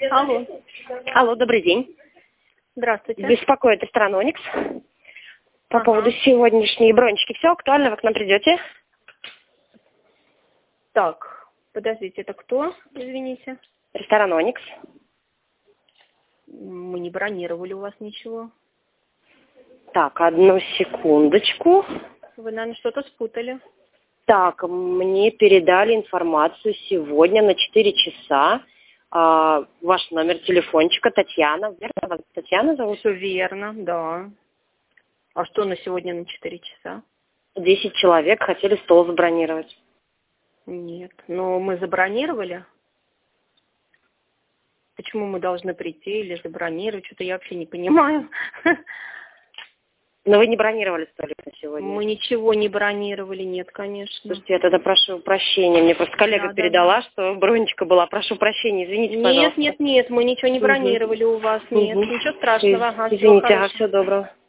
Алло. Алло, добрый день. Здравствуйте. Беспокоит ресторан «Оникс». По Ага. поводу сегодняшней брончики. Все актуально, вы к нам придете? Так, подождите, это кто? Извините. Ресторан «Оникс». Мы не бронировали у вас ничего. Так, одну секундочку. Вы, наверное, что-то спутали. Так, мне передали информацию сегодня на 4 часа. Ваш номер телефончика Татьяна. Верно, вас Татьяна зовут? Все верно, да. А что на сегодня на 4 часа? 10 человек хотели стол забронировать. Нет. Но мы забронировали. Почему мы должны прийти или забронировать? Что-то я вообще не понимаю. Но вы не бронировали столик на сегодня? Мы ничего не бронировали, нет, конечно. Слушайте, я тогда прошу прощения. Мне просто коллега передала, что бронечка была. Прошу прощения, извините, пожалуйста. Нет, мы ничего не бронировали у вас. Нет, ничего страшного. Ага, всего Извините, хорошего. всего доброго.